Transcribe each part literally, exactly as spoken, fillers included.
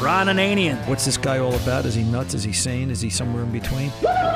Ron Ananian. What's this guy all about? Is he nuts? Is he sane? Is he somewhere in between?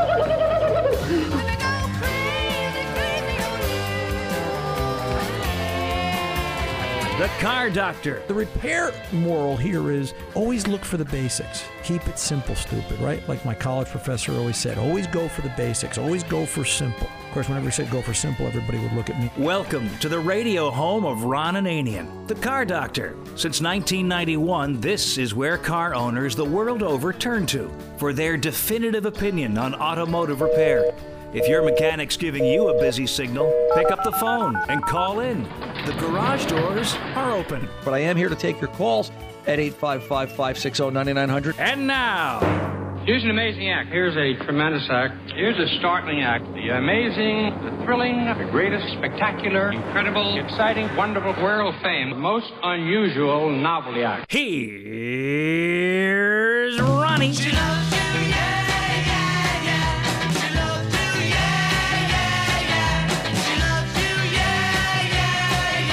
The Car Doctor. The repair moral here is always look for the basics. Keep it simple, stupid, right? Like my college professor always said, always go for the basics. Always go for simple. Of course, whenever he said go for simple, everybody would look at me. Welcome to the radio home of Ron Ananian, the Car Doctor. Since nineteen ninety-one, this is where car owners the world over turn to for their definitive opinion on automotive repair. If your mechanic's giving you a busy signal, pick up the phone and call in. The garage doors are open. But I am here to take your calls at eight five five, five six zero, nine nine zero zero. And now, here's an amazing act. Here's a tremendous act. Here's a startling act. The amazing, the thrilling, the greatest, spectacular, incredible, exciting, wonderful, world famed, most unusual novelty act. Here's Ronnie. She loves you, yeah, yeah, yeah. She loves you, yeah, yeah, yeah. She loves you, yeah, yeah,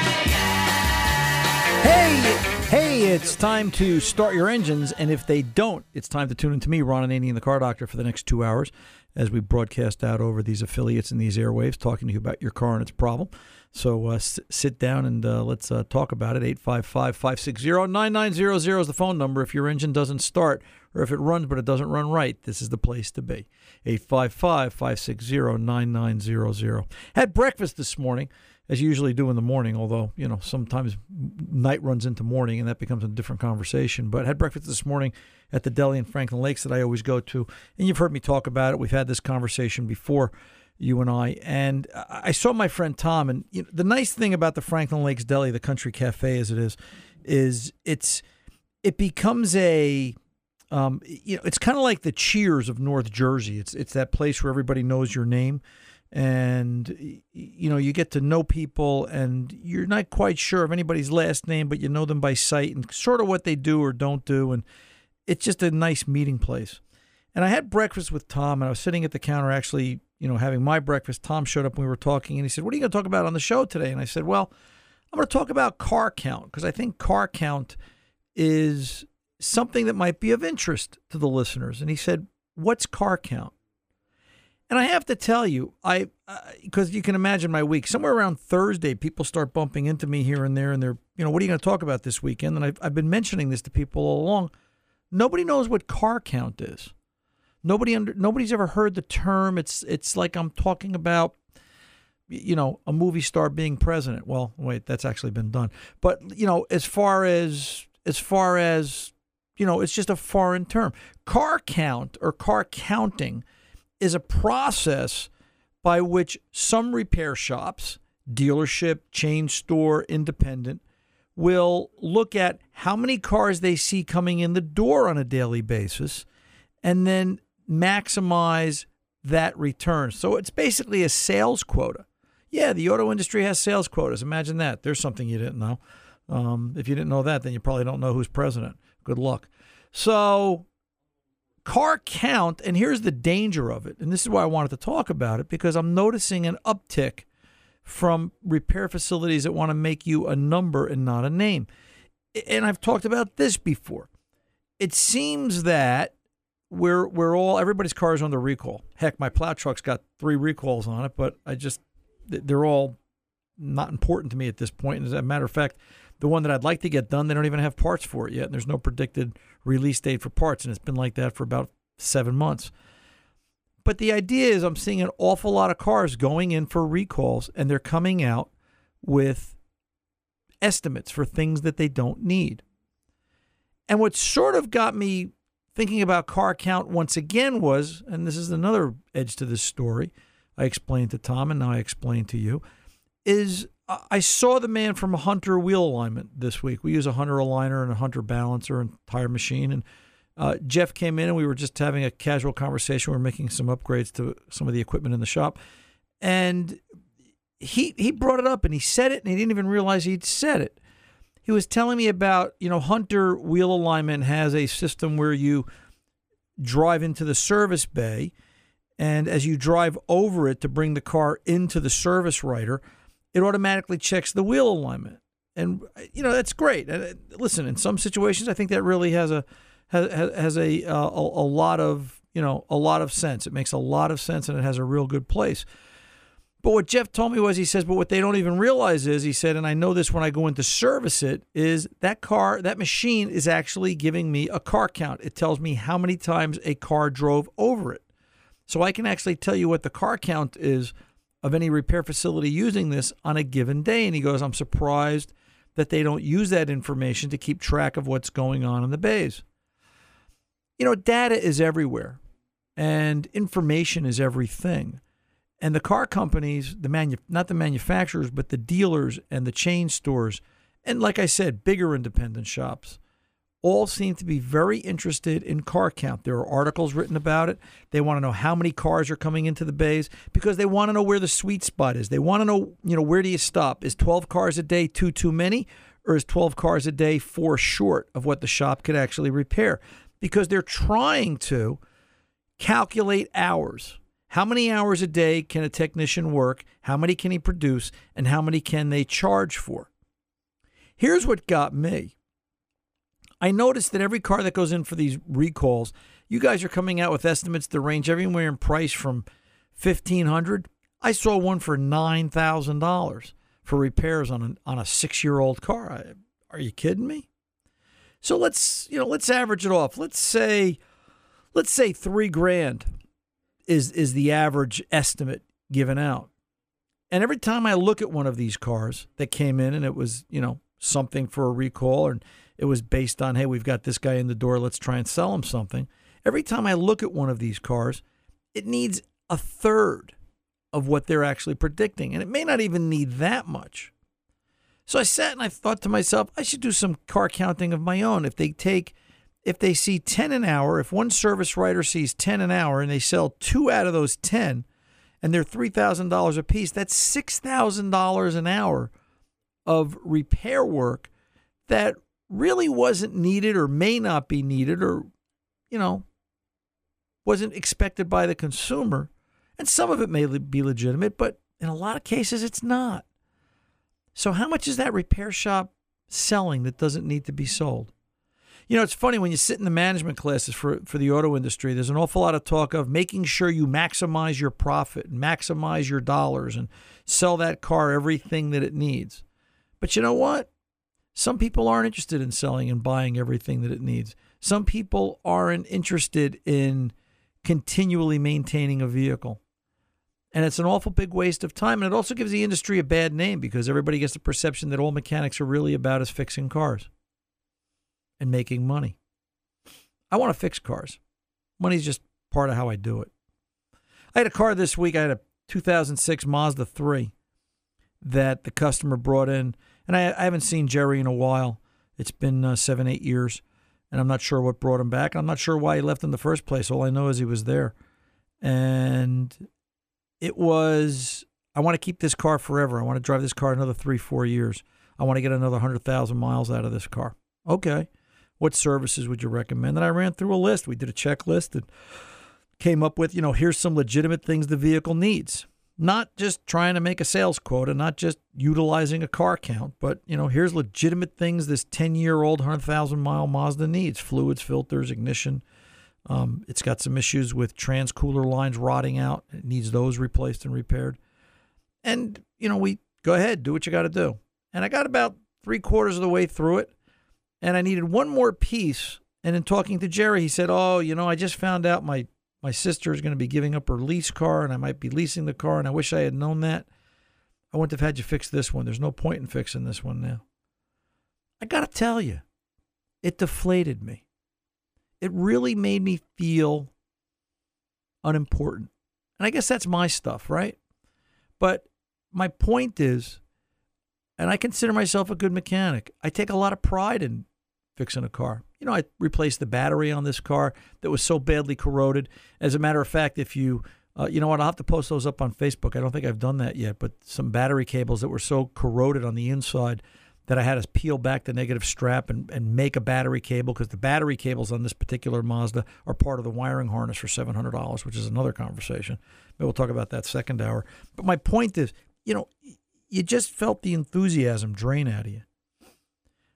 yeah, yeah. Hey, hey, it's time to start your engines, and if they don't, it's time to tune into me, Ron Ananian, the Car Doctor, for the next two hours as we broadcast out over these affiliates and these airwaves, talking to you about your car and its problem. So uh, s- sit down and uh, let's uh, talk about it. eight five five, five six zero, nine nine zero zero is the phone number. If your engine doesn't start, or if it runs but it doesn't run right, this is the place to be. eight five five, five six zero, nine nine zero zero. Had breakfast this morning, as you usually do in the morning, although, you know, sometimes night runs into morning and that becomes a different conversation. But had breakfast this morning at the deli in Franklin Lakes that I always go to. And you've heard me talk about it. We've had this conversation before, you and I. And I saw my friend Tom. And you know, the nice thing about the Franklin Lakes Deli, the country cafe as it is, is it's it becomes a... Um, you know, it's kind of like the Cheers of North Jersey. It's it's that place where everybody knows your name. And, you know, you get to know people and you're not quite sure of anybody's last name, but you know them by sight and sort of what they do or don't do. And it's just a nice meeting place. And I had breakfast with Tom, and I was sitting at the counter actually, you know, having my breakfast. Tom showed up and we were talking, and he said, "What are you going to talk about on the show today?" And I said, "Well, I'm going to talk about car count, because I think car count is something that might be of interest to the listeners." And he said, "What's car count?" And I have to tell you, I because uh, you can imagine my week. Somewhere around Thursday, people start bumping into me here and there, and they're, you know, "What are you going to talk about this weekend?" And I've, I've been mentioning this to people all along. Nobody knows what car count is. Nobody under nobody's ever heard the term. It's it's like I'm talking about, you know, a movie star being president. Well, wait, that's actually been done. But, you know, as far as as far as you know, it's just a foreign term. Car count or car counting is a process by which some repair shops, dealership, chain store, independent, will look at how many cars they see coming in the door on a daily basis and then maximize that return. So it's basically a sales quota. Yeah, the auto industry has sales quotas. Imagine that. There's something you didn't know. Um, if you didn't know that, then you probably don't know who's president. Good luck. So car count, and here's the danger of it, and this is why I wanted to talk about it, because I'm noticing an uptick from repair facilities that want to make you a number and not a name. And I've talked about this before. It seems that we're we're all everybody's car is under recall. Heck, my plow truck's got three recalls on it, but I just they're all not important to me at this point. And as a matter of fact, the one that I'd like to get done, they don't even have parts for it yet. And there's no predicted release date for parts. And it's been like that for about seven months. But the idea is I'm seeing an awful lot of cars going in for recalls, and they're coming out with estimates for things that they don't need. And what sort of got me thinking about car count once again was, and this is another edge to this story, I explained to Tom and now I explain to you, is I saw the man from Hunter Wheel Alignment this week. We use a Hunter aligner and a Hunter balancer and tire machine. And uh, Jeff came in and we were just having a casual conversation. We were making some upgrades to some of the equipment in the shop. And he he brought it up and he said it and he didn't even realize he'd said it. He was telling me about, you know, Hunter Wheel Alignment has a system where you drive into the service bay, and as you drive over it to bring the car into the service writer, it automatically checks the wheel alignment. and you know that's great. And uh, listen, in some situations, I think that really has a has has a, uh, a a lot of you know a lot of sense. It makes a lot of sense, and it has a real good place. But what Jeff told me was, he says, but what they don't even realize is, he said, and I know this when I go in to service it, is that car, that machine is actually giving me a car count. It tells me how many times a car drove over it. So I can actually tell you what the car count is of any repair facility using this on a given day. And he goes, I'm surprised that they don't use that information to keep track of what's going on in the bays. You know, data is everywhere, and information is everything. And the car companies, the manu- not the manufacturers, but the dealers and the chain stores, and like I said, bigger independent shops, all seem to be very interested in car count. There are articles written about it. They want to know how many cars are coming into the bays because they want to know where the sweet spot is. They want to know, you know, where do you stop? Is twelve cars a day too too many, or is twelve cars a day four short of what the shop could actually repair? Because they're trying to calculate hours. How many hours a day can a technician work? How many can he produce? And how many can they charge for? Here's what got me. I noticed that every car that goes in for these recalls, you guys are coming out with estimates that range everywhere in price from fifteen hundred dollars. I saw one for nine thousand dollars for repairs on a, on a six-year-old car. I, are you kidding me? So let's, you know, let's average it off. Let's say, let's say three grand. is is the average estimate given out. And every time I look at one of these cars that came in and it was, you know, something for a recall, and it was based on, hey, we've got this guy in the door, let's try and sell him something. Every time I look at one of these cars, it needs a third of what they're actually predicting. And it may not even need that much. So I sat and I thought to myself, I should do some car counting of my own. If they take If they see ten an hour, if one service writer sees ten an hour and they sell two out of those ten and they're three thousand dollars a piece, that's six thousand dollars an hour of repair work that really wasn't needed or may not be needed or, you know, wasn't expected by the consumer. And some of it may be legitimate, but in a lot of cases it's not. So how much is that repair shop selling that doesn't need to be sold? You know, it's funny when you sit in the management classes for, for the auto industry, there's an awful lot of talk of making sure you maximize your profit and maximize your dollars and sell that car everything that it needs. But you know what? Some people aren't interested in selling and buying everything that it needs. Some people aren't interested in continually maintaining a vehicle. And it's an awful big waste of time. And it also gives the industry a bad name because everybody gets the perception that all mechanics are really about is fixing cars and making money. I want to fix cars. Money's just part of how I do it. I had a car this week. I had a two thousand six Mazda three that the customer brought in. And I, I haven't seen Jerry in a while. It's been uh, seven, eight years. And I'm not sure what brought him back. I'm not sure why he left in the first place. All I know is he was there. And it was, I want to keep this car forever. I want to drive this car another three, four years. I want to get another one hundred thousand miles out of this car. Okay. What services would you recommend? And I ran through a list. We did a checklist and came up with, you know, here's some legitimate things the vehicle needs. Not just trying to make a sales quota, not just utilizing a car count, but, you know, here's legitimate things this ten-year-old, one hundred thousand mile Mazda needs. Fluids, filters, ignition. Um, it's got some issues with transcooler lines rotting out. It needs those replaced and repaired. And, you know, we go ahead, do what you got to do. And I got about three quarters of the way through it. And I needed one more piece. And in talking to Jerry, he said, oh, you know, I just found out my, my sister is going to be giving up her lease car and I might be leasing the car. And I wish I had known that. I wouldn't have had you fix this one. There's no point in fixing this one now. I got to tell you, it deflated me. It really made me feel unimportant. And I guess that's my stuff, right? But my point is, and I consider myself a good mechanic, I take a lot of pride in fixing a car. You know, I replaced the battery on this car that was so badly corroded. As a matter of fact, if you, uh, you know what, I'll have to post those up on Facebook. I don't think I've done that yet, but some battery cables that were so corroded on the inside that I had to peel back the negative strap and, and make a battery cable, because the battery cables on this particular Mazda are part of the wiring harness for seven hundred dollars, which is another conversation. Maybe we'll talk about that second hour. But my point is, you know, you just felt the enthusiasm drain out of you.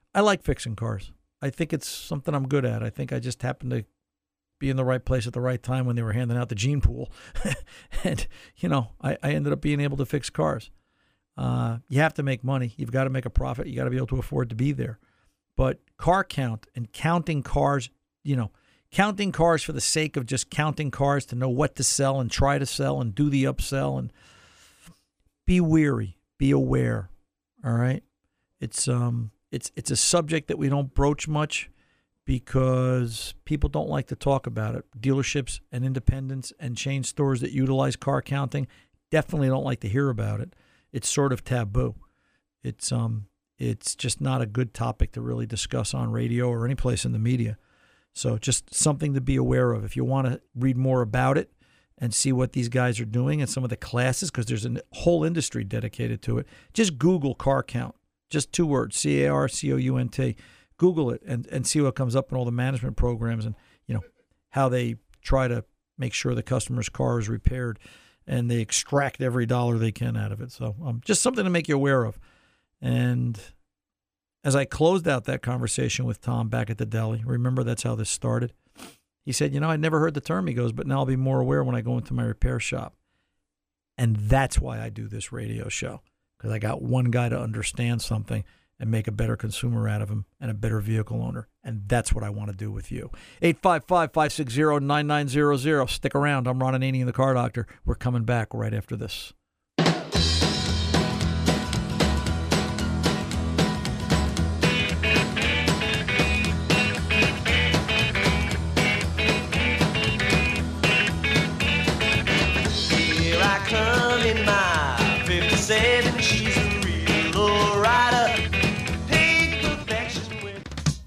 I like fixing cars. I think it's something I'm good at. I think I just happen to be in the right place at the right time when they were handing out the gene pool. And, you know, I, I ended up being able to fix cars. Uh, you have to make money. You've got to make a profit. You got to be able to afford to be there. But car count and counting cars, you know, counting cars for the sake of just counting cars to know what to sell and try to sell and do the upsell, and be weary, be aware. All right. It's, um, it's, it's a subject that we don't broach much, because people don't like to talk about it. Dealerships and independents and chain stores that utilize car counting definitely don't like to hear about it. It's sort of taboo. It's um, it's just not a good topic to really discuss on radio or any place in the media. So just something to be aware of. If you want to read more about it and see what these guys are doing and some of the classes, because there's a whole industry dedicated to it, just Google car count. Just two words, C A R C O U N T. Google it and, and see what comes up in all the management programs, and, you know, how they try to make sure the customer's car is repaired, and they extract every dollar they can out of it. So um, just something to make you aware of. And as I closed out that conversation with Tom back at the deli, remember that's how this started. He said, you know, I'd never heard the term. He goes, but now I'll be more aware when I go into my repair shop. And that's why I do this radio show, because I got one guy to understand something and make a better consumer out of him and a better vehicle owner. And that's what I want to do with you. eight five five, five six zero, nine nine zero zero. Stick around. I'm Ron Ananian, the Car Doctor. We're coming back right after this. Here I come in my fifty-seven. She's a real low rider. Pink perfection with.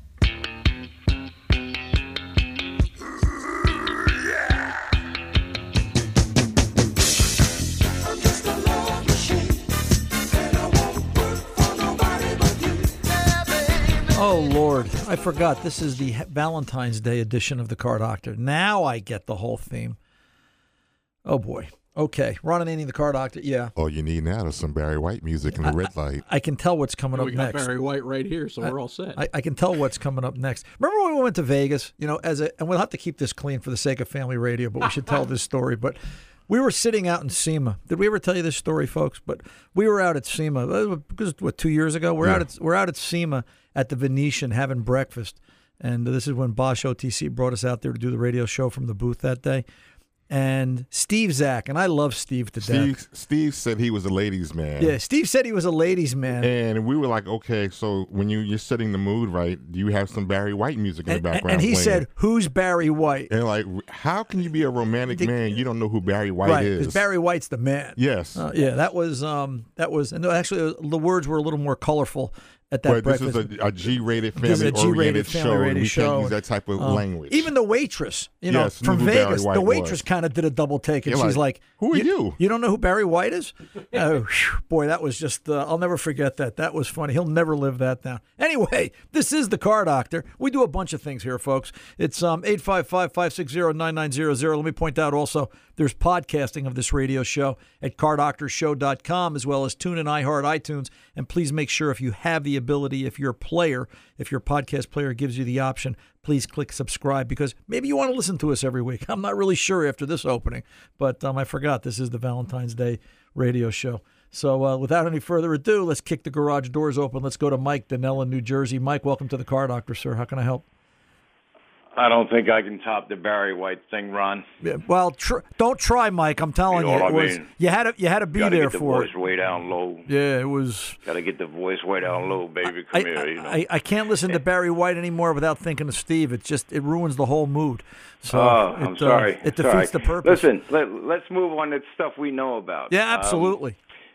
I'm just a love machine, and I won't work for nobody but you. Yeah, baby. Oh, Lord. I forgot. This is the Valentine's Day edition of the Car Doctor. Now I get the whole theme. Oh, boy. Okay. Ron Ananian, the Car Doctor. Yeah. All you need now is some Barry White music and a red light. I can tell what's coming up We got next. Barry White right here, so we're all set. I, I can tell what's coming up next. Remember when we went to Vegas? You know, as a, and we'll have to keep this clean for the sake of family radio, but we should tell this story. But we were sitting out in SEMA. Did we ever tell you this story, folks? But we were out at SEMA. It was, what, two years ago? We're Yeah. out at we're out at SEMA at the Venetian having breakfast, and this is when Bosch O T C brought us out there to do the radio show from the booth that day. And Steve Zach, and I love Steve to death. Steve, Steve said he was a ladies' man. Yeah, Steve said he was a ladies' man. And we were like, okay, so when you, you're setting the mood right, do you have some Barry White music in and, the background? and he playing? said, "Who's Barry White?" And like, how can you be a romantic The- man? You don't know who Barry White Right, is. because Barry White's the man. Yes. Uh, yeah, that was um, that was, and actually uh, the words were a little more colorful at that but this breakfast. is a, a G-rated, This is a family-oriented G-rated, show, and family-rated we show. can't use that type of Um, language. Even the waitress, you know, Yes, from knew who Barry Vegas, White the was. waitress kind of did a double take, and You're she's like, like, "Who are you?" You don't know who Barry White is?" Oh, whew, boy, that was just, uh, I'll never forget that. That was funny. He'll never live that down. Anyway, this is the Car Doctor. We do a bunch of things here, folks. It's um, eight five five, five six zero, nine nine zero zero. Let me point out also, there's podcasting of this radio show at car doctor show dot com, as well as TuneIn, iHeart, iTunes. And please make sure, if you have the ability, if you're a player, if your podcast player gives you the option, please click subscribe, because maybe you want to listen to us every week. I'm not really sure after this opening, but um, I forgot this is the Valentine's Day radio show. So uh, without any further ado, let's kick the garage doors open. Let's go to Mike Donnell in New Jersey. Mike, welcome to the Car Doctor, sir. How can I help? I don't think I can top the Barry White thing, Ron. Yeah, well, tr- don't try, Mike. I'm telling You you, know it what I was mean? you had to you had to be Gotta there get the for voice it. way down low. Yeah, it was. Gotta get the voice way down low, baby. I, Come here, you know. I, I can't listen to Barry White anymore without thinking of Steve. It just it ruins the whole mood. So oh, it, I'm sorry. Uh, it sorry. defeats the purpose. Listen, let, let's move on to stuff we know about. Yeah, Um, absolutely.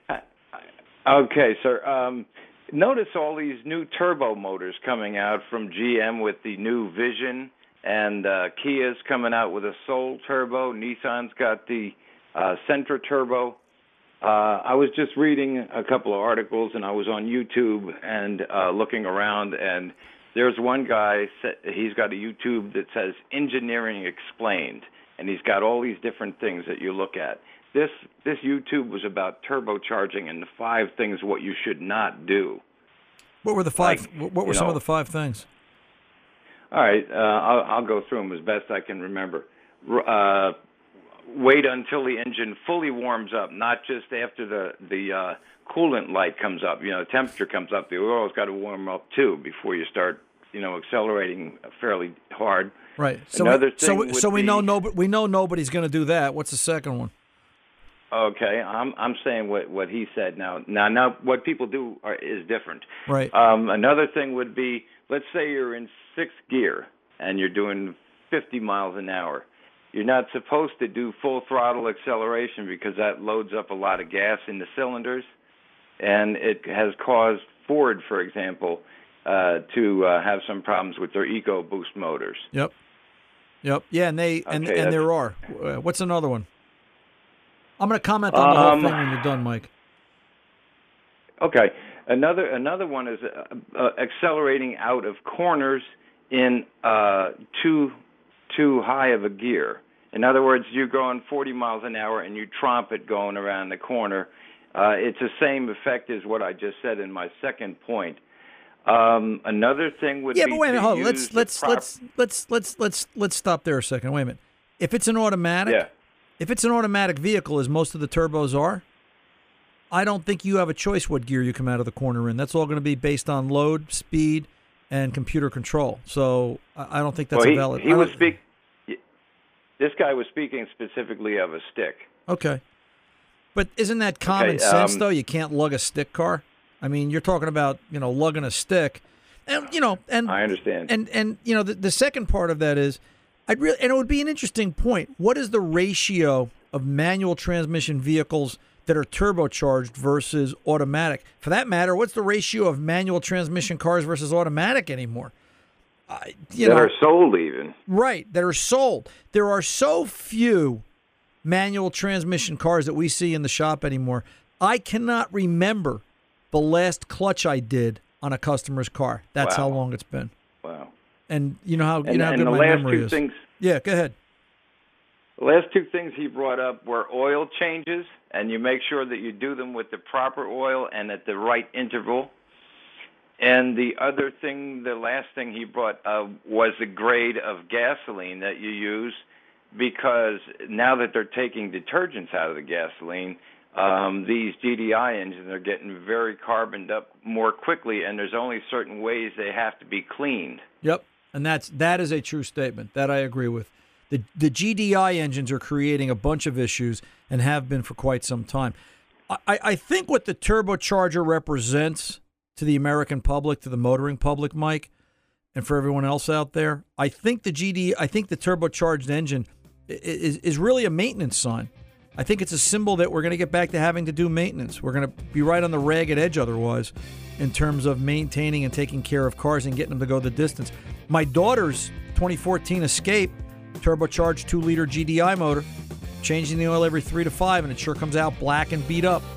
Okay, sir. Um, notice all these new turbo motors coming out from G M with the new Vision, and uh, Kia's coming out with a Soul Turbo. Nissan's got the uh, Sentra Turbo. Uh, I was just reading a couple of articles, and I was on YouTube and uh, looking around, and there's one guy, he's got a YouTube that says Engineering Explained, and he's got all these different things that you look at. This this YouTube was about turbocharging and the five things what you should not do. What were the five? Like, what were you some know, of the five things? All right, uh, I'll, I'll go through them as best I can remember. Uh, wait until the engine fully warms up, not just after the the uh, coolant light comes up. You know, the temperature comes up. The oil's got to warm up too before you start, you know, accelerating fairly hard. Right. So Another we, thing so we, would so we be- know no, we know nobody's going to do that. What's the second one? Okay, I'm I'm saying what what he said now. Now now what people do are, is different. Right. Um, another thing would be, let's say you're in sixth gear and you're doing fifty miles an hour. You're not supposed to do full throttle acceleration because that loads up a lot of gas in the cylinders, and it has caused Ford, for example, uh, to uh, have some problems with their EcoBoost motors. Yep. Yep. Yeah, and they and Okay, and that's- there are. Uh, what's another one? I'm going to comment on the whole Um, thing when you're done, Mike. Okay. Another another one is uh, uh, accelerating out of corners in uh, too too high of a gear. In other words, you're going forty miles an hour and you tromp it going around the corner. Uh, it's the same effect as what I just said in my second point. Um, another thing would Yeah, be but wait a minute. to Hold on. use Let's the let's prop- let's let's let's let's let's stop there a second. Wait a minute. If it's an automatic, yeah. if it's an automatic vehicle, as most of the turbos are, I don't think you have a choice what gear you come out of the corner in. That's all going to be based on load, speed, and computer control. So I I don't think that's well, a he, valid. he I was don't- speak. This guy was speaking specifically of a stick. Okay. But isn't that common Okay, sense, um, though? You can't lug a stick car. I mean, you're talking about, you know, lugging a stick. And, you know, and I understand. And, and you know, the, the second part of that is, I'd really, and it would be an interesting point. What is the ratio of manual transmission vehicles that are turbocharged versus automatic? For that matter, what's the ratio of manual transmission cars versus automatic anymore? I you that know, are sold even. Right, that are sold. There are so few manual transmission cars that we see in the shop anymore. I cannot remember the last clutch I did on a customer's car. That's how Wow. long it's been. Wow. And you know how you And, know how and good the my last memory two is. things. Yeah, go ahead. The last two things he brought up were oil changes, and you make sure that you do them with the proper oil and at the right interval. And the other thing, the last thing he brought uh, was the grade of gasoline that you use, because now that they're taking detergents out of the gasoline, um, these G D I engines are getting very carboned up more quickly, and there's only certain ways they have to be cleaned. Yep, and that's that is a true statement. That I agree with. The the G D I engines are creating a bunch of issues and have been for quite some time. I, I think what the turbocharger represents to the American public, to the motoring public, Mike, and for everyone else out there, I think the G D I think the turbocharged engine is is really a maintenance sign. I think it's a symbol that we're going to get back to having to do maintenance. We're going to be right on the ragged edge otherwise in terms of maintaining and taking care of cars and getting them to go the distance. My daughter's twenty fourteen Escape, turbocharged two liter G D I motor, changing the oil every three to five, and it sure comes out black and beat up.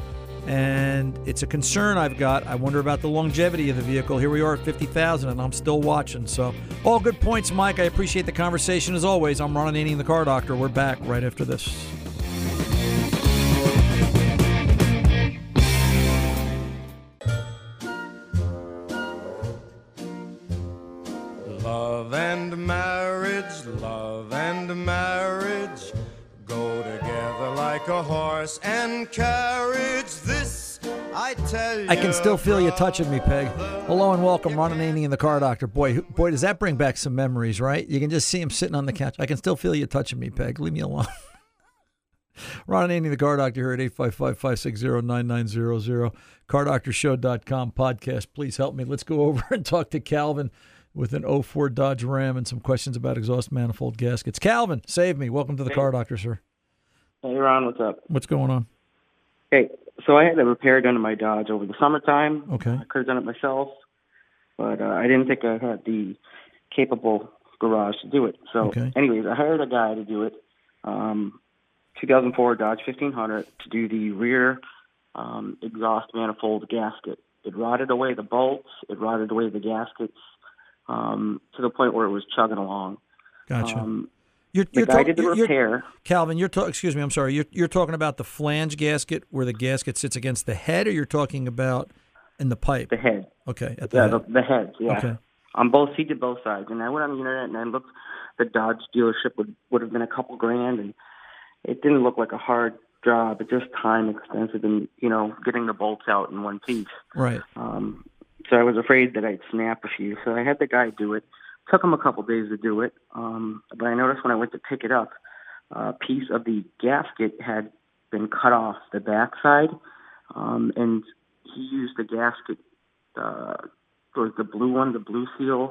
And it's a concern I've got. I wonder about the longevity of the vehicle. Here we are at fifty thousand, and I'm still watching. So, all good points, Mike. I appreciate the conversation as always. I'm Ron Ananian, the Car Doctor. We're back right after this. Love and marriage, love and marriage go together like a horse and carriage. This I tell you. I can still feel you touching me, Peg. Hello and welcome, Ron Ananian, the Car Doctor. Boy, who- boy, does that bring back some memories, right? You can just see him sitting on the couch. I can still feel you touching me, Peg. Leave me alone. Ron Ananian, the Car Doctor, here at eight five five, five six zero, nine nine zero zero. car doctor show dot com podcast. Please help me. Let's go over and talk to Calvin with an oh four Dodge Ram and some questions about exhaust manifold gaskets. Calvin, save me. Welcome to the Car Doctor, sir. Hey, Ron, what's up? What's going on? Hey, so I had a repair done to my Dodge over the summertime. Okay. I could have done it myself, but uh, I didn't think I had the capable garage to do it. So, Okay. anyways, I hired a guy to do it. Um, two thousand four Dodge fifteen hundred to do the rear um, exhaust manifold gasket. It rotted away the bolts. It rotted away the gaskets um, to the point where it was chugging along. Gotcha. Um, You're, the you're guy talk- did the you're- you're- repair. Calvin, you're talking. Excuse me. I'm sorry. You're, you're talking about the flange gasket, where the gasket sits against the head, or you're talking about In the pipe. The head. Okay. At the Yeah, head. the, the heads. Yeah. Okay. On both, he did both sides, and I went on the internet and I looked. The Dodge dealership would would have been a couple grand, and it didn't look like a hard job. It just time expensive, and you know, getting the bolts out in one piece. Right. Um, so I was afraid that I'd snap a few, so I had the guy do it. Took him a couple days to do it, um, but I noticed when I went to pick it up, a piece of the gasket had been cut off the backside, um, and he used the gasket. Uh, was the blue one, the blue seal,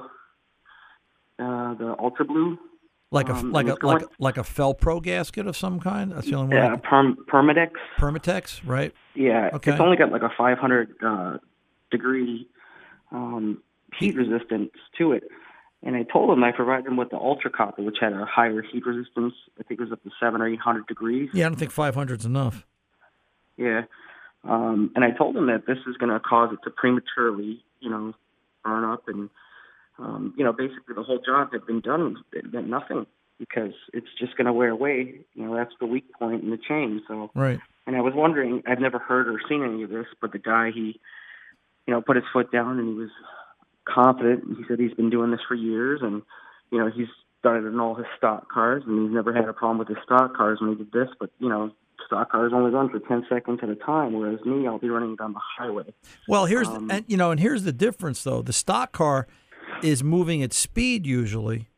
uh, the ultra blue, Like a um, like and a it's like going- like a Felpro gasket of some kind. That's the only one. I yeah, can- perm, Permadex. Permatex, right? Yeah, Okay. it's only got like a five hundred uh, degree um, heat resistance to it. And I told him I provided him with the ultra copper, which had a higher heat resistance. I think it was up to seven or eight hundred degrees. Yeah, I don't think five hundred's enough. Yeah. Um, and I told him that this is going to cause it to prematurely, you know, burn up. And, um, you know, basically the whole job had been done, it meant nothing because it's just going to wear away. You know, that's the weak point in the chain. So, Right. and I was wondering, I've never heard or seen any of this, but the guy, he, you know, put his foot down and he was confident. He said he's been doing this for years and, you know, he's done it in all his stock cars and he's never had a problem with his stock cars when he did this, but, you know, stock cars only run for ten seconds at a time, whereas me, I'll be running down the highway. Well, here's Um, the, and you know, and here's the difference though. The stock car is moving at speed usually,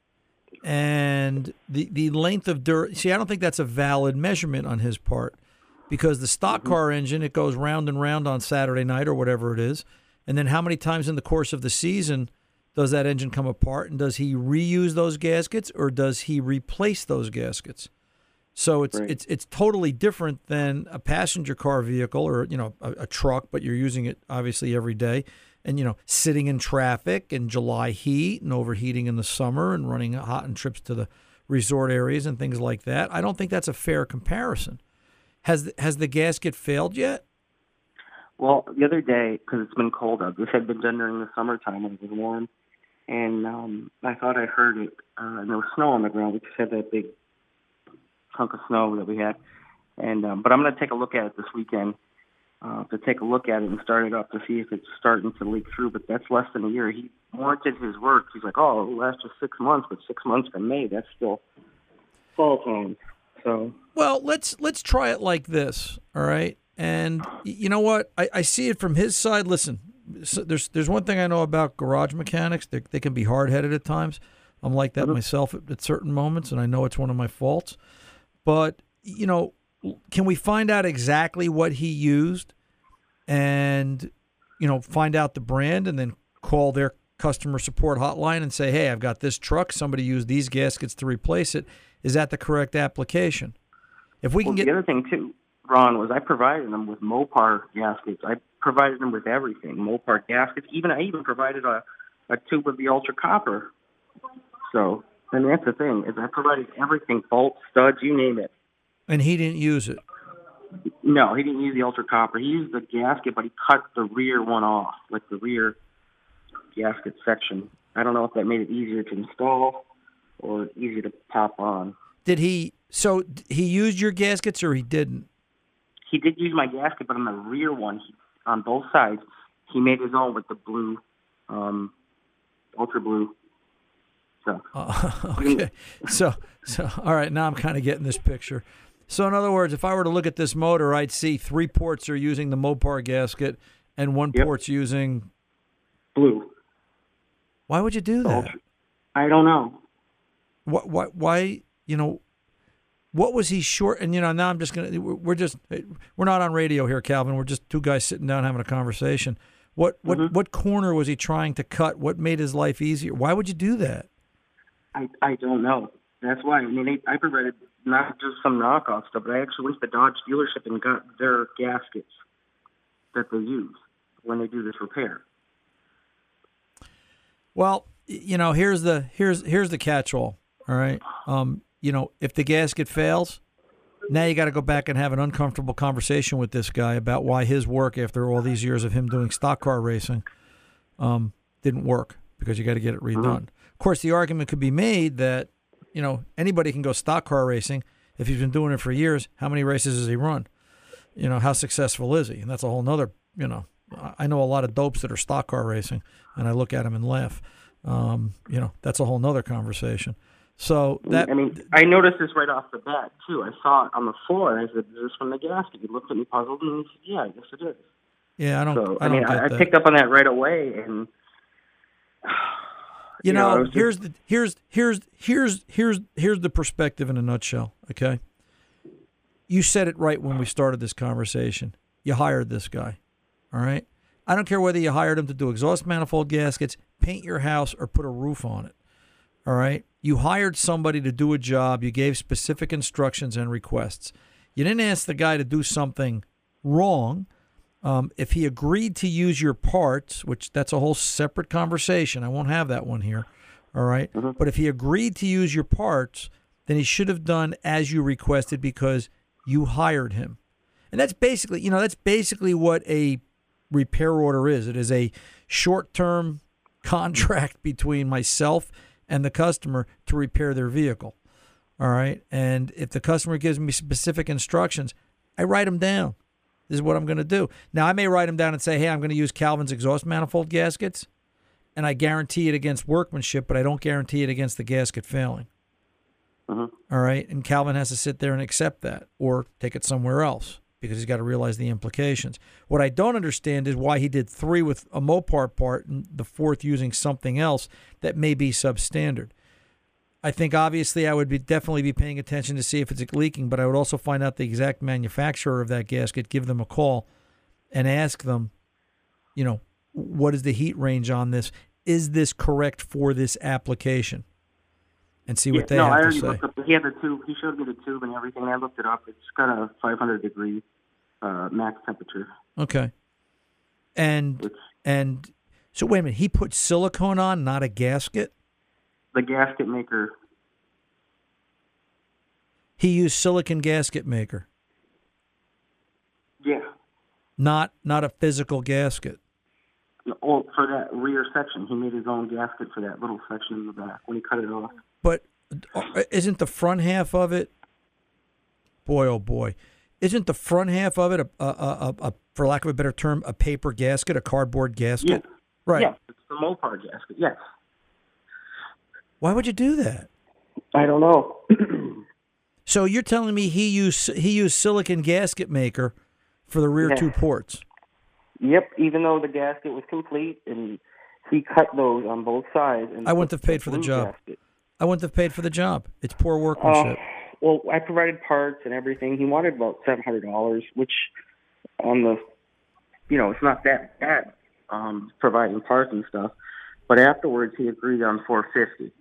and the the length of dur. See, I don't think that's a valid measurement on his part, because the stock Mm-hmm. car engine, it goes round and round on Saturday night or whatever it is, and then how many times in the course of the season does that engine come apart, and does he reuse those gaskets or does he replace those gaskets? So it's Right. it's it's totally different than a passenger car vehicle or you know a, a truck, but you're using it obviously every day, and you know sitting in traffic and July heat and overheating in the summer and running hot and trips to the resort areas and things like that. I don't think that's a fair comparison. Has has the gasket failed yet? Well, the other day, because it's been cold out, this had been done during the summertime when it was warm, and um, I thought I heard it, uh, and there was snow on the ground. We just had that big chunk of snow that we had, and um, but I'm going to take a look at it this weekend uh, to take a look at it and start it up to see if it's starting to leak through. But that's less than a year. He warranted his work. He's like, oh, it'll last just six months, but six months from May, that's still fall time. So Well, let's let's try it like this, all right? And y- you know what? I, I see it from his side. Listen, so there's there's one thing I know about garage mechanics. They they can be hard headed at times. I'm like that myself at, at certain moments, and I know it's one of my faults. But you know, can we find out exactly what he used, and you know, find out the brand, and then call their customer support hotline and say, "Hey, I've got this truck. Somebody used these gaskets to replace it. Is that the correct application?" If we well, can get the other thing too, Ron, was I provided them with Mopar gaskets. I provided them with everything, Mopar gaskets. Even I even provided a, a tube of the ultra copper. So, I mean, that's the thing, is I provided everything, bolts, studs, you name it. and he didn't use it. No, he didn't use the ultra copper. He used the gasket, but he cut the rear one off, like the rear gasket section. I don't know if that made it easier to install or easier to pop on. Did he? So d- he used your gaskets, or he didn't? He did use my gasket, but on the rear one, he, on both sides, he made his own with the blue, um, ultra blue. So, Uh, okay. So, so all right. Now I'm kind of getting this picture. So, in other words, if I were to look at this motor, I'd see three ports are using the Mopar gasket, and one Yep. port's using. blue. Why would you do that? Ultra. I don't know. What? Why? Why? You know, what was he short? And you know, now I'm just gonna. We're we're just. We're not on radio here, Calvin. We're just two guys sitting down having a conversation. What? What? Mhm. What corner was he trying to cut? What made his life easier? Why would you do that? I, I don't know. That's why. I mean, they, I provided not just some knockoff stuff, but I actually went to the Dodge dealership and got their gaskets that they use when they do this repair. Well, y- you know, here's the here's here's the catch-all. All right, um, you know, if the gasket fails, now you got to go back and have an uncomfortable conversation with this guy about why his work, after all these years of him doing stock car racing, um, didn't work, because you got to get it redone. Of course, the argument could be made that you know anybody can go stock car racing if he's been doing it for years. How many races has he run? You know, how successful is he? And that's a whole nother you know I know a lot of dopes that are stock car racing, and I look at them and laugh. Um, you know, that's a whole nother conversation. So that I mean, I noticed this right off the bat too. I saw it on the floor, and I said, "Is this from the gasket?" He looked at me puzzled, and he said, "Yeah, I guess it is." yeah, I don't. So I, I, don't mean, get I, I that. picked up on that right away, and You, you know, know, it was just- here's the here's here's here's here's here's the perspective in a nutshell. Okay, you said it right when we started this conversation. You hired this guy. All right. I don't care whether you hired him to do exhaust manifold gaskets, paint your house, or put a roof on it. All right. You hired somebody to do a job. You gave specific instructions and requests. You didn't ask the guy to do something wrong. Um, if he agreed to use your parts, which that's a whole separate conversation, I won't have that one here. All right. Mm-hmm. But if he agreed to use your parts, then he should have done as you requested because you hired him. And that's basically, you know, that's basically what a repair order is. It is a short-term contract between myself and the customer to repair their vehicle. All right. And if the customer gives me specific instructions, I write them down. This is what I'm going to do. Now, I may write them down and say, hey, I'm going to use Calvin's exhaust manifold gaskets, and I guarantee it against workmanship, but I don't guarantee it against the gasket failing. uh-huh. All right. And Calvin has to sit there and accept that or take it somewhere else because he's got to realize the implications. What I don't understand is why he did three with a Mopar part and the fourth using something else that may be substandard. I think obviously I would be definitely be paying attention to see if it's leaking, but I would also find out the exact manufacturer of that gasket, give them a call, and ask them, you know, what is the heat range on this? Is this correct for this application? And see what Yeah, they no, I have to already say. looked up. He had the tube. He showed me the tube and everything. And I looked it up. It's got a five hundred degree uh, max temperature. Okay. And Which and so wait a minute, he put silicone on, not a gasket? the gasket maker. He used silicone gasket maker, Yeah. not not a physical gasket. Oh, for that rear section, he made his own gasket for that little section in the back when he cut it off. But uh, isn't the front half of it? Boy, oh boy, isn't the front half of it a, a, a, a for lack of a better term, a paper gasket, a cardboard gasket? Yeah. Right. Yes, it's the Mopar gasket. Yes. Why would you do that? I don't know. So you're telling me he used he used silicone gasket maker for the rear Yeah. two ports? Yep. Even though the gasket was complete, and he cut those on both sides. And I wouldn't have put paid for the blue job. gasket. I wouldn't have paid for the job. It's poor Uh, workmanship. well, I provided parts and everything. He wanted about seven hundred dollars, which on the, you know, it's not that bad um, providing parts and stuff. But afterwards, he agreed on four fifty.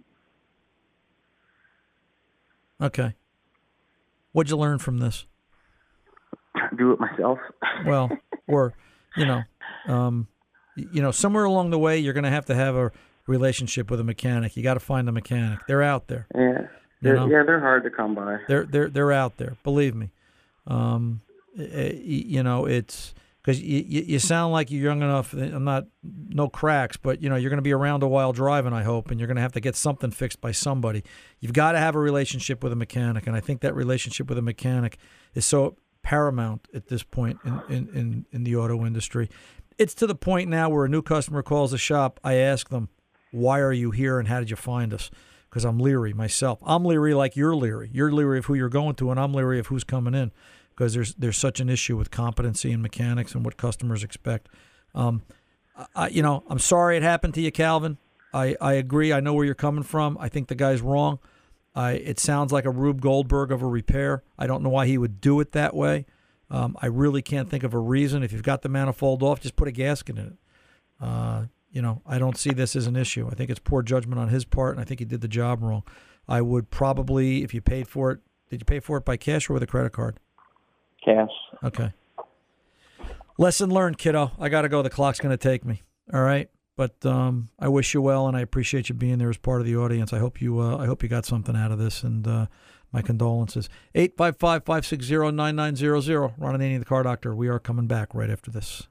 Okay. What'd you learn from this? Do it myself. Well, or, you know, um, y- you know, somewhere along the way, you're going to have to have a relationship with a mechanic. You got to find a mechanic. They're out there. Yeah, they're, know? yeah, they're hard to come by. They're they're they're out there. Believe me. Um, eh, y- you know, it's because you, you you sound like you're young enough. I'm not no cracks, but you know you're going to be around a while driving. I hope, and you're going to have to get something fixed by somebody. You've got to have a relationship with a mechanic, and I think that relationship with a mechanic is so paramount at this point in in, in, in the auto industry. It's to the point now where a new customer calls the shop. I ask them, "Why are you here, and how did you find us?" Because I'm leery myself. I'm leery like you're leery. You're leery of who you're going to, and I'm leery of who's coming in. Because there's there's such an issue with competency and mechanics and what customers expect. Um, I, you know, I'm sorry it happened to you, Calvin. I, I agree. I know where you're coming from. I think the guy's wrong. I it sounds like a Rube Goldberg of a repair. I don't know why he would do it that way. Um, I really can't think of a reason. If you've got the manifold off, just put a gasket in it. Uh, you know, I don't see this as an issue. I think it's poor judgment on his part, and I think he did the job wrong. I would probably, if you paid for it, did you pay for it by cash or with a credit card? Cash. Okay. Lesson learned, kiddo. I got to go. The clock's going to take me. All right. But um, I wish you well, and I appreciate you being there as part of the audience. I hope you uh, I hope you got something out of this, and uh, my condolences. eight five five, five six zero, nine nine zero zero. Ron and Annie, the Car Doctor. We are coming back right after this.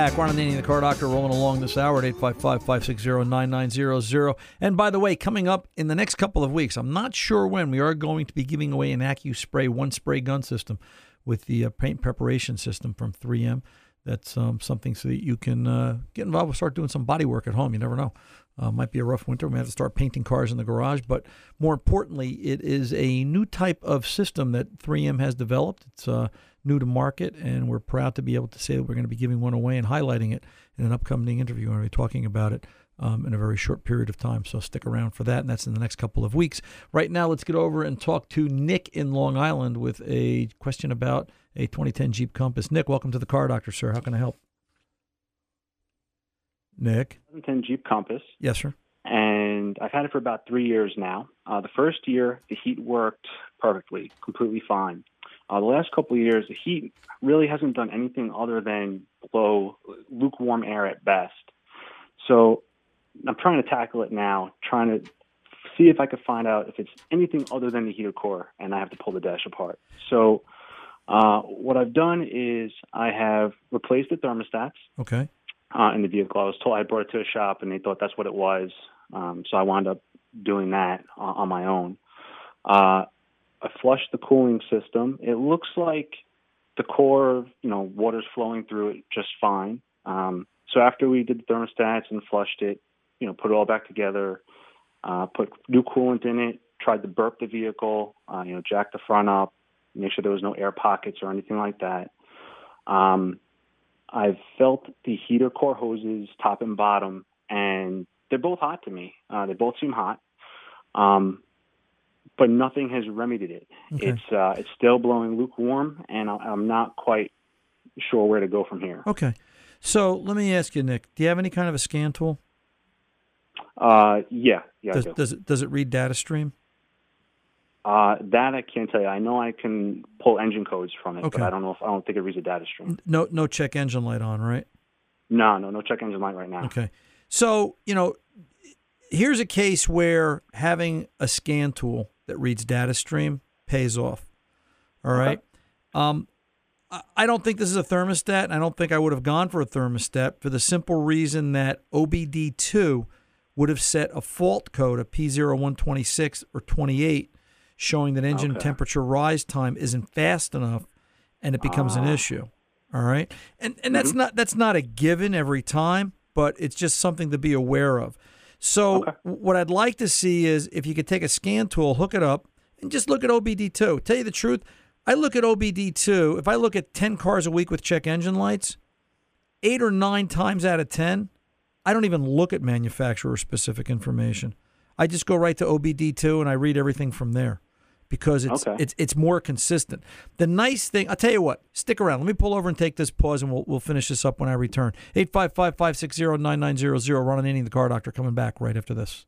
back. Ron Ananian, the Car Doctor, rolling along this hour at eight five five, five six zero, nine nine zero zero. And by the way, coming up in the next couple of weeks, I'm not sure when, we are going to be giving away an AccuSpray one-spray gun system with the uh, paint preparation system from three M. That's um, something so that you can uh, get involved with, start doing some body work at home. You never know. Uh, might be a rough winter. We have to start painting cars in the garage. But more importantly, it is a new type of system that three M has developed. It's uh, new to market, and we're proud to be able to say that we're going to be giving one away and highlighting it in an upcoming interview. We're going to be talking about it um, in a very short period of time. So stick around for that, and that's in the next couple of weeks. Right now, let's get over and talk to Nick in Long Island with a question about a twenty ten Jeep Compass. Nick, welcome to the Car Doctor, sir. How can I help? Nick? twenty ten Jeep Compass. Yes, sir. And I've had it for about three years now. Uh, the first year, the heat worked perfectly, completely fine. Uh, the last couple of years, the heat really hasn't done anything other than blow lukewarm air at best. So I'm trying to tackle it now, trying to see if I can find out if it's anything other than the heater core, and I have to pull the dash apart. So uh, what I've done is I have replaced the thermostats. Okay. Uh, in the vehicle. I was told I brought it to a shop, and they thought that's what it was. Um, so I wound up doing that uh, on my own. Uh, I flushed the cooling system. It looks like the core, you know, water's flowing through it just fine. Um, so after we did the thermostats and flushed it, you know, put it all back together, uh, put new coolant in it, tried to burp the vehicle, uh, you know, jack the front up, make sure there was no air pockets or anything like that. Um, I've felt the heater core hoses top and bottom, and they're both hot to me. Uh, they both seem hot, um, but nothing has remedied it. Okay. It's uh, it's still blowing lukewarm, and I'm not quite sure where to go from here. Okay. So let me ask you, Nick, do you have any kind of a scan tool? Uh, yeah, yeah. Does, I do. does it does it read data stream? Uh, that I can't tell you. I know I can pull engine codes from it, Okay. but I don't know if I don't think it reads a data stream. No no check engine light on, right? No, no, no check engine light right now. Okay. So, you know, here's a case where having a scan tool that reads data stream pays off. All right. Okay. Um, I- I don't think this is a thermostat, and I don't think I would have gone for a thermostat for the simple reason that O B D two would have set a fault code, a P zero one twenty-six or twenty-eight, showing that engine Okay. temperature rise time isn't fast enough, and it becomes an Ah. issue. All right, and and that's not that's not a given every time, but it's just something to be aware of. So Okay. what I'd like to see is if you could take a scan tool, hook it up, and just look at O B D two. Tell you the truth, I look at O B D two. If I look at ten cars a week with check engine lights, eight or nine times out of ten, I don't even look at manufacturer specific information. I just go right to O B D two and I read everything from there because it's Okay. it's it's more consistent. The nice thing, I'll tell you what, stick around. Let me pull over and take this pause, and we'll we'll finish this up when I return. eight five five, five six zero, nine nine zero zero. Ron Ananian, the Car Doctor, coming back right after this.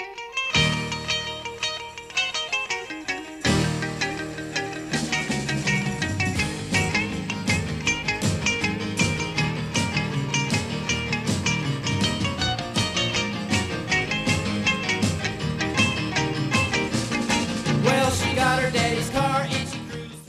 Well, she got her daddy's car and she cruised.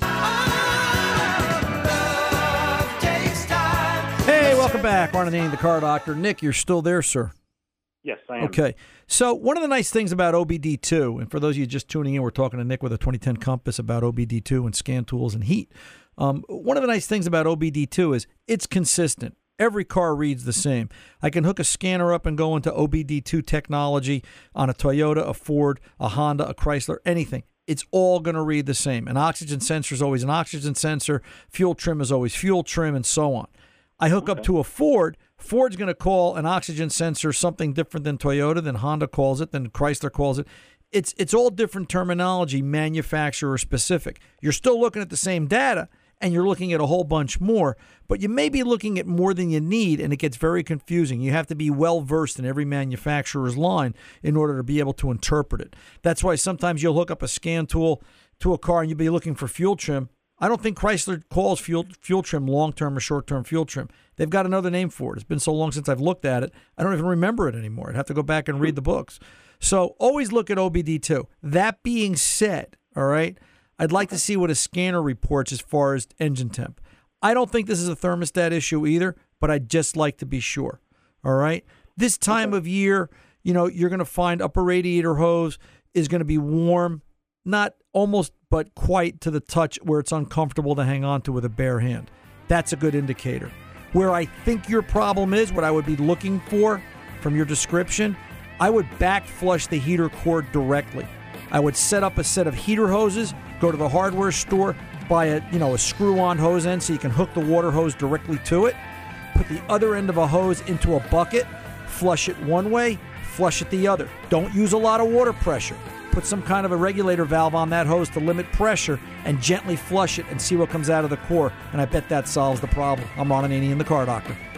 Love takes time. Hey, welcome back. Ron Ananian, the Car Doctor. Nick, you're still there, sir. Yes, I am. Okay. So one of the nice things about O B D two, and for those of you just tuning in, we're talking to Nick with a twenty ten Compass about O B D two and scan tools and heat. Um, one of the nice things about O B D two is it's consistent. Every car reads the same. I can hook a scanner up and go into O B D two technology on a Toyota, a Ford, a Honda, a Chrysler, anything. It's all going to read the same. An oxygen sensor is always an oxygen sensor. Fuel trim is always fuel trim, and so on. I hook up to a Ford. Ford's going to call an oxygen sensor something different than Toyota, than Honda calls it, than Chrysler calls it. It's it's all different terminology, manufacturer specific. You're still looking at the same data, and you're looking at a whole bunch more, but you may be looking at more than you need, and it gets very confusing. You have to be well-versed in every manufacturer's line in order to be able to interpret it. That's why sometimes you'll hook up a scan tool to a car, and you'll be looking for fuel trim. I don't think Chrysler calls fuel fuel trim long-term or short-term fuel trim. They've got another name for it. It's been so long since I've looked at it, I don't even remember it anymore. I'd have to go back and read the books. So always look at O B D two. That being said, all right, I'd like to see what a scanner reports as far as engine temp. I don't think this is a thermostat issue either, but I'd just like to be sure. All right? This time of year, you know, you're going to find upper radiator hose is going to be warm, not almost, but quite to the touch where it's uncomfortable to hang on to with a bare hand. That's a good indicator. Where I think your problem is, what I would be looking for from your description, I would back flush the heater cord directly. I would set up a set of heater hoses, go to the hardware store, buy a, you know, a screw-on hose end so you can hook the water hose directly to it, put the other end of a hose into a bucket, flush it one way, flush it the other. Don't use a lot of water pressure. Put some kind of a regulator valve on that hose to limit pressure and gently flush it and see what comes out of the core. And I bet that solves the problem. I'm Ron Ananian, the Car Doctor.